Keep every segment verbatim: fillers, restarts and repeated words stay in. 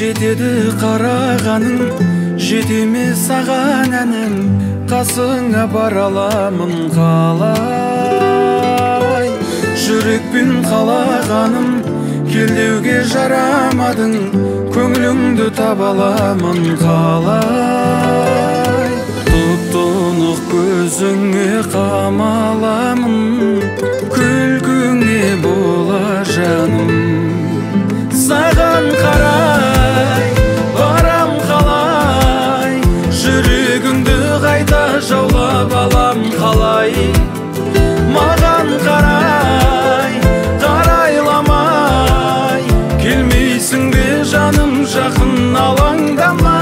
Жетеді қарағаның, жетеме саған әнім, қасыңа бара аламын қалай. Жүрекпен қалағаным, келдеуге жарамадың, көңіліңді таба аламын қалай. Тұп-тұнық көзіңе қамаламын, күлкіңе бола жаным. Саған қарай барам қалай, жүрегіңді қайта жаулап алам қалай. Маған қарай, қарайламай, келмейсің бе жаным жақын алаңдамай.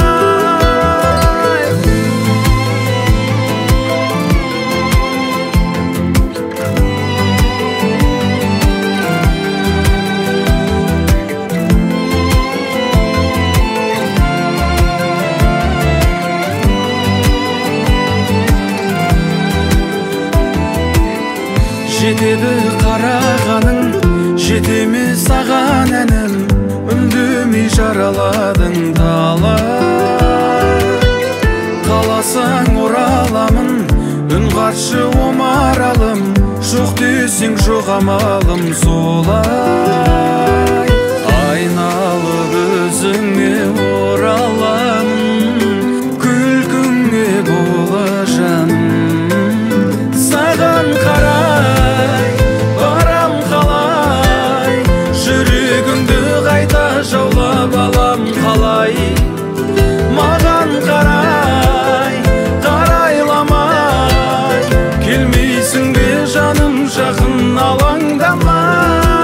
Жетеді қарағаның, жетеме саған әнім, үндемей жараладың талай. Қаласаң ораламын, үн қатшы омаралым, жоқ десең жоқ амалым солай. Айналып өзіңе ораламын, күлкіңе бола жаным. Саған қарай барам қалай, жүрегіңді қайта жаулап алам қалай. Маған қарай, қарайламай, келмейсің бе жаным жақын алаңдамай.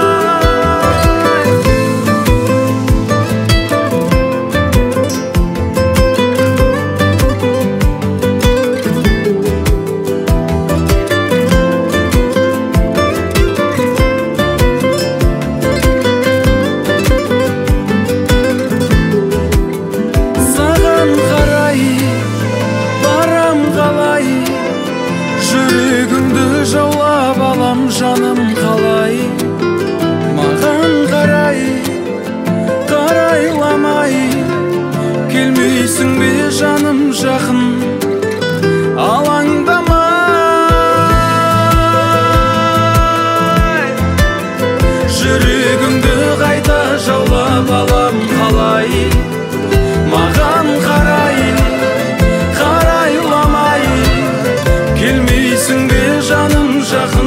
Жүрегіңді жаулап алам жаным қалай. Маған қарай, қарайламай, келмейсің бе жаным жақын алаңдамай. Жүрегіңді қайта жаулап алам қалай. Маған қарай, қарайламай, келмейсің бе жаным жақын